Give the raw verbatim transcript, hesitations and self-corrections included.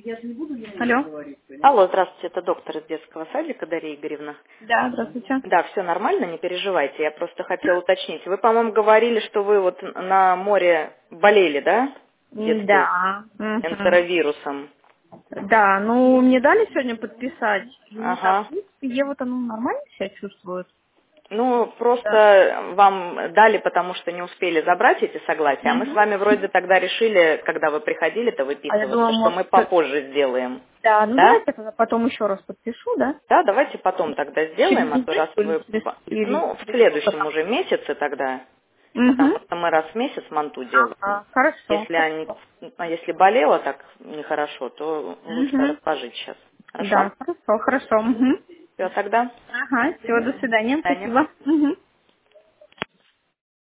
Алло. Алло, здравствуйте, это доктор из детского садика Дарья Игоревна. Да, здравствуйте. Да, все нормально, не переживайте. Я просто хотела уточнить. Вы, по-моему, говорили, что вы вот на море болели, да? Детской Да. Мгм. энтеровирусом. Да, ну мне дали сегодня подписать. Ну так, в Ага. принципе, Ева-то ну, нормально себя чувствует. Ну, Да. просто вам дали, потому что не успели забрать эти согласия, а мы с Мгм. вами вроде тогда решили, когда вы приходили-то А я думала, выписываться, что может... мы попозже сделаем. Да, ну Да? давайте я тогда потом еще раз подпишу, да? Да, давайте потом тогда Через сделаем, а то раз недельку или вы, через... по- Или ну, в через сколько следующем там? уже месяце тогда, Угу. потому что мы раз в месяц манту делаем. Ага, хорошо. Если они, Хорошо. а если болела так нехорошо, то лучше Угу. отложить сейчас. Хорошо? Да, хорошо, хорошо. Угу. Все, тогда. Ага, все, до свидания, До свидания. спасибо. Угу.